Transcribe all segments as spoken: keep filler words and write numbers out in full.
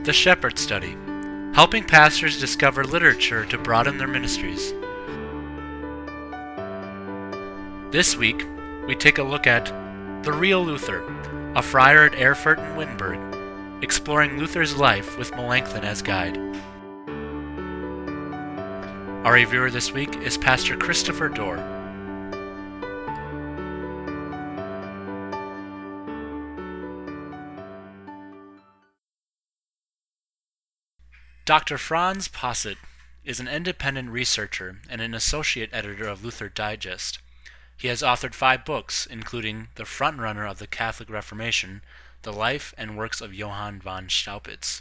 The Shepherd Study, helping pastors discover literature to broaden their ministries. This week, we take a look at The Real Luther, a friar at Erfurt and Wittenberg, exploring Luther's life with Melanchthon as guide. Our reviewer this week is Pastor Christopher Dorr. Doctor Franz Posset is an independent researcher and an associate editor of Luther Digest. He has authored five books, including The Frontrunner of the Catholic Reformation, The Life and Works of Johann von Staupitz.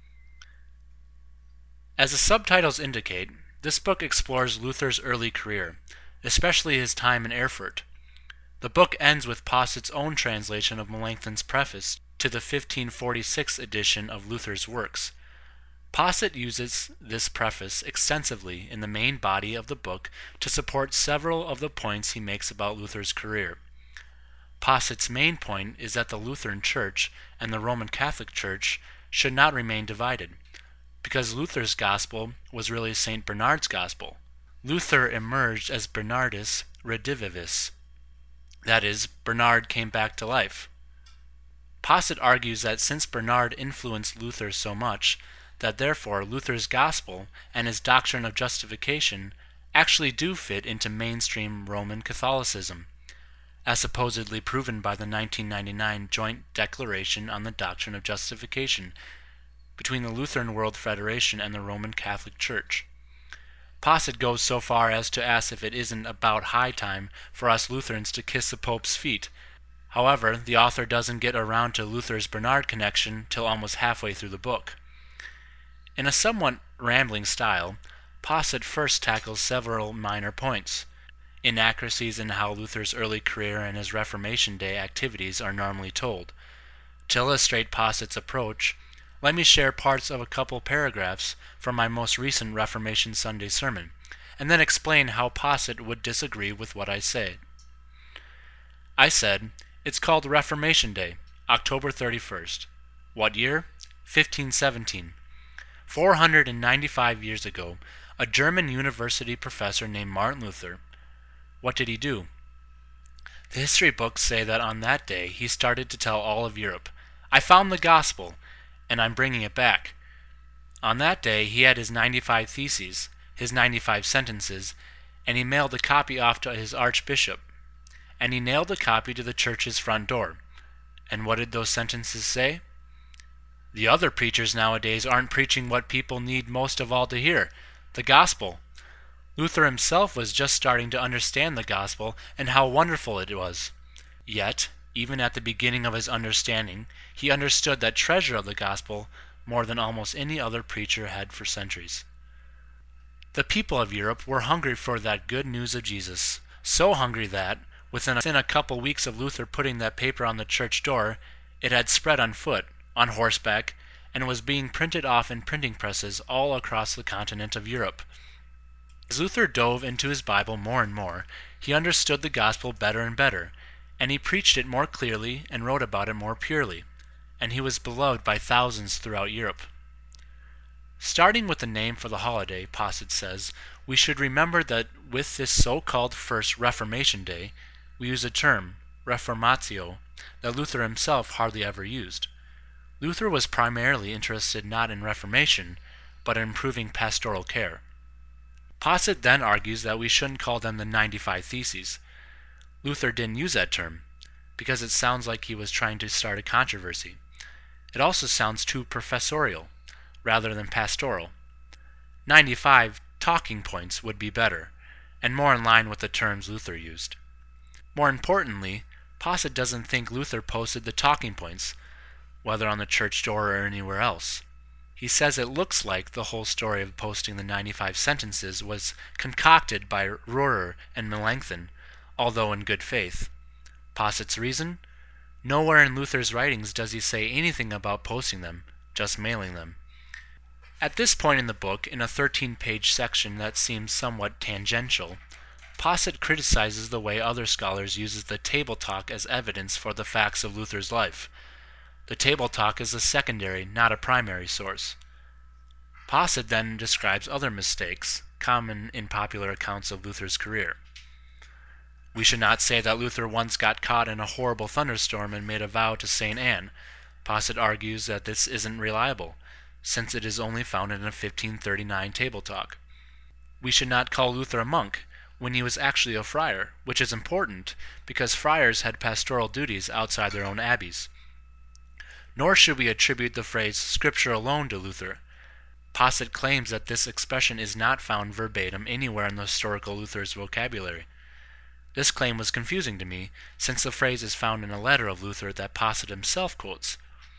As the subtitles indicate, this book explores Luther's early career, especially his time in Erfurt. The book ends with Posset's own translation of Melanchthon's preface to the fifteen forty-six edition of Luther's works. Posset uses this preface extensively in the main body of the book to support several of the points he makes about Luther's career. Posset's main point is that the Lutheran Church and the Roman Catholic Church should not remain divided, because Luther's gospel was really Saint Bernard's gospel. Luther emerged as Bernardus Redivivus, that is, Bernard came back to life. Posset argues that since Bernard influenced Luther so much, that therefore Luther's gospel and his doctrine of justification actually do fit into mainstream Roman Catholicism, as supposedly proven by the nineteen ninety-nine Joint Declaration on the Doctrine of Justification between the Lutheran World Federation and the Roman Catholic Church. Posset goes so far as to ask if it isn't about high time for us Lutherans to kiss the Pope's feet. However, the author doesn't get around to Luther's Bernard connection till almost halfway through the book. In a somewhat rambling style, Posset first tackles several minor points, inaccuracies in how Luther's early career and his Reformation Day activities are normally told. To illustrate Posset's approach, let me share parts of a couple paragraphs from my most recent Reformation Sunday sermon, and then explain how Posset would disagree with what I say. I said, it's called Reformation Day, October thirty-first. What year? fifteen seventeen. four hundred ninety-five years ago, a German university professor named Martin Luther. What did he do? The history books say that on that day he started to tell all of Europe, I found the gospel, and I'm bringing it back. On that day he had his ninety-five theses, his ninety-five sentences, and he mailed a copy off to his archbishop. And he nailed the copy to the church's front door. And what did those sentences say? The other preachers nowadays aren't preaching what people need most of all to hear, the gospel. Luther himself was just starting to understand the gospel and how wonderful it was. Yet, even at the beginning of his understanding, he understood that treasure of the gospel more than almost any other preacher had for centuries. The people of Europe were hungry for that good news of Jesus, so hungry that, within a, within a couple weeks of Luther putting that paper on the church door, it had spread on foot, on horseback, and was being printed off in printing presses all across the continent of Europe. As Luther dove into his Bible more and more, he understood the gospel better and better, and he preached it more clearly and wrote about it more purely, and he was beloved by thousands throughout Europe. Starting with the name for the holiday, Posset says, we should remember that with this so-called first Reformation Day, we use a term, reformatio, that Luther himself hardly ever used. Luther was primarily interested not in reformation, but in improving pastoral care. Posset then argues that we shouldn't call them the ninety-five Theses. Luther didn't use that term, because it sounds like he was trying to start a controversy. It also sounds too professorial, rather than pastoral. ninety-five talking points would be better, and more in line with the terms Luther used. More importantly, Posset doesn't think Luther posted the talking points, whether on the church door or anywhere else. He says it looks like the whole story of posting the ninety-five sentences was concocted by Rurer and Melanchthon, although in good faith. Posset's reason? Nowhere in Luther's writings does he say anything about posting them, just mailing them. At this point in the book, in a thirteen-page section that seems somewhat tangential, Posset criticizes the way other scholars uses the table talk as evidence for the facts of Luther's life. The Table Talk is a secondary, not a primary source. Posset then describes other mistakes, common in popular accounts of Luther's career. We should not say that Luther once got caught in a horrible thunderstorm and made a vow to Saint Anne. Posset argues that this isn't reliable, since it is only found in a fifteen thirty-nine Table Talk. We should not call Luther a monk when he was actually a friar, which is important because friars had pastoral duties outside their own abbeys. Nor should we attribute the phrase Scripture alone to Luther. Posset claims that this expression is not found verbatim anywhere in the historical Luther's vocabulary. This claim was confusing to me, since the phrase is found in a letter of Luther that Posset himself quotes.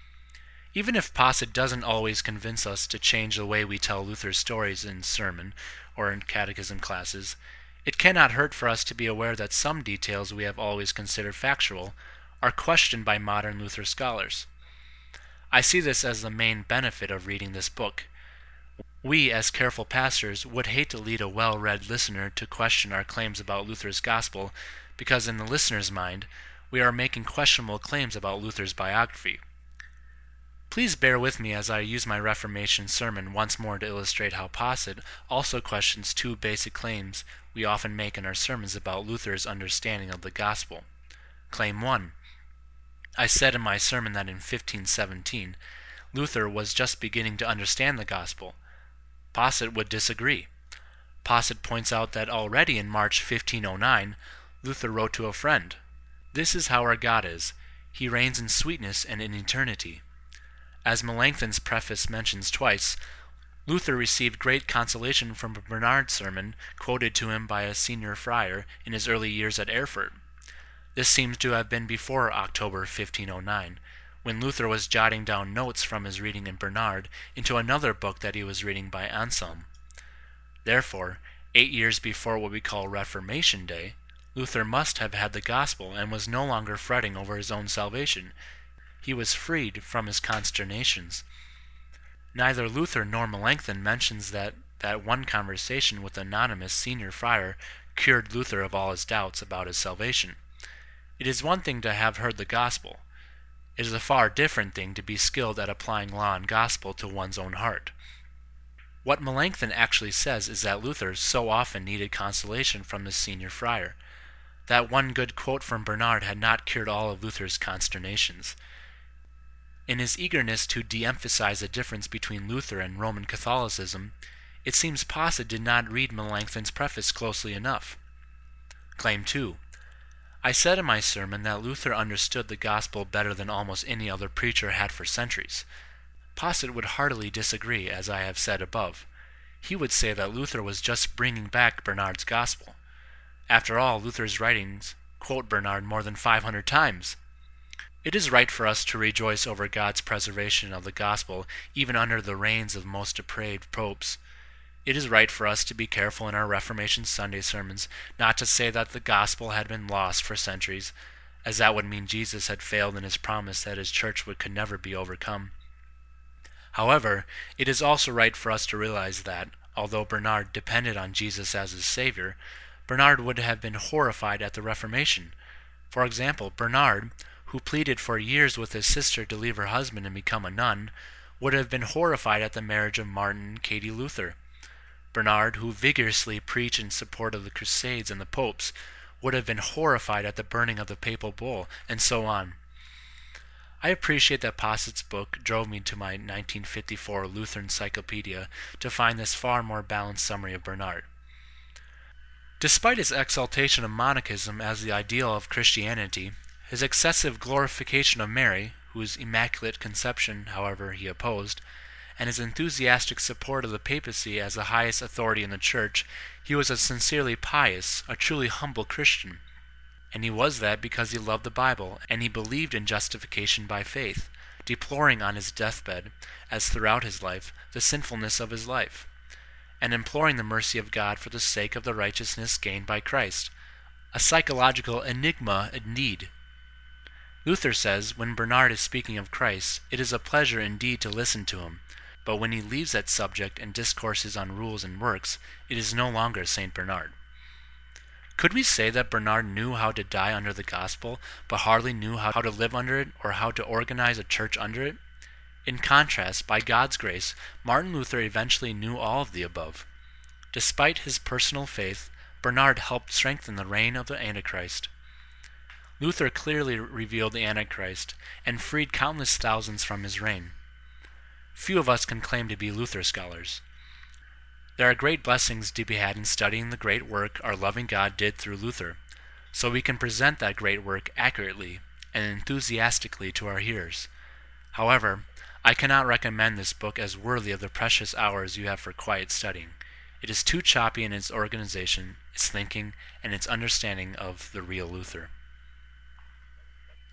Even if Posset doesn't always convince us to change the way we tell Luther's stories in sermon or in catechism classes, it cannot hurt for us to be aware that some details we have always considered factual are questioned by modern Luther scholars. I see this as the main benefit of reading this book. We, as careful pastors, would hate to lead a well-read listener to question our claims about Luther's gospel because in the listener's mind, we are making questionable claims about Luther's biography. Please bear with me as I use my Reformation sermon once more to illustrate how Posset also questions two basic claims we often make in our sermons about Luther's understanding of the gospel. Claim one. I said in my sermon that in fifteen seventeen, Luther was just beginning to understand the gospel. Posset would disagree. Posset points out that already in March fifteen oh nine, Luther wrote to a friend, "This is how our God is. He reigns in sweetness and in eternity." As Melanchthon's preface mentions twice, Luther received great consolation from a Bernard sermon quoted to him by a senior friar in his early years at Erfurt. This seems to have been before October fifteen oh nine, when Luther was jotting down notes from his reading in Bernard into another book that he was reading by Anselm. Therefore, eight years before what we call Reformation Day, Luther must have had the gospel and was no longer fretting over his own salvation. He was freed from his consternations. Neither Luther nor Melanchthon mentions that that one conversation with an anonymous senior friar cured Luther of all his doubts about his salvation. It is one thing to have heard the gospel. It is a far different thing to be skilled at applying law and gospel to one's own heart. What Melanchthon actually says is that Luther so often needed consolation from this senior friar. That one good quote from Bernard had not cured all of Luther's consternations. In his eagerness to de-emphasize the difference between Luther and Roman Catholicism, it seems Posset did not read Melanchthon's preface closely enough. Claim two. I said in my sermon that Luther understood the gospel better than almost any other preacher had for centuries. Posset would heartily disagree, as I have said above. He would say that Luther was just bringing back Bernard's gospel. After all, Luther's writings quote Bernard more than five hundred times. It is right for us to rejoice over God's preservation of the gospel even under the reigns of most depraved popes. It is right for us to be careful in our Reformation Sunday sermons not to say that the gospel had been lost for centuries, as that would mean Jesus had failed in his promise that his church would, could never be overcome. However, it is also right for us to realize that, although Bernard depended on Jesus as his Savior, Bernard would have been horrified at the Reformation. For example, Bernard, who pleaded for years with his sister to leave her husband and become a nun, would have been horrified at the marriage of Martin and Katie Luther. Bernard, who vigorously preached in support of the Crusades and the popes, would have been horrified at the burning of the papal bull, and so on. I appreciate that Posset's book drove me to my nineteen fifty-four Lutheran Encyclopedia to find this far more balanced summary of Bernard. Despite his exaltation of monachism as the ideal of Christianity, his excessive glorification of Mary, whose immaculate conception, however, he opposed, and his enthusiastic support of the papacy as the highest authority in the Church, he was a sincerely pious, a truly humble Christian. And he was that because he loved the Bible, and he believed in justification by faith, deploring on his deathbed, as throughout his life, the sinfulness of his life, and imploring the mercy of God for the sake of the righteousness gained by Christ. A psychological enigma indeed. Luther says, when Bernard is speaking of Christ, it is a pleasure indeed to listen to him, but when he leaves that subject and discourses on rules and works, it is no longer Saint Bernard. Could we say that Bernard knew how to die under the gospel, but hardly knew how to live under it or how to organize a church under it? In contrast, by God's grace, Martin Luther eventually knew all of the above. Despite his personal faith, Bernard helped strengthen the reign of the Antichrist. Luther clearly revealed the Antichrist and freed countless thousands from his reign. Few of us can claim to be Luther scholars. There are great blessings to be had in studying the great work our loving God did through Luther, so we can present that great work accurately and enthusiastically to our hearers. However, I cannot recommend this book as worthy of the precious hours you have for quiet studying. It is too choppy in its organization, its thinking, and its understanding of the real Luther.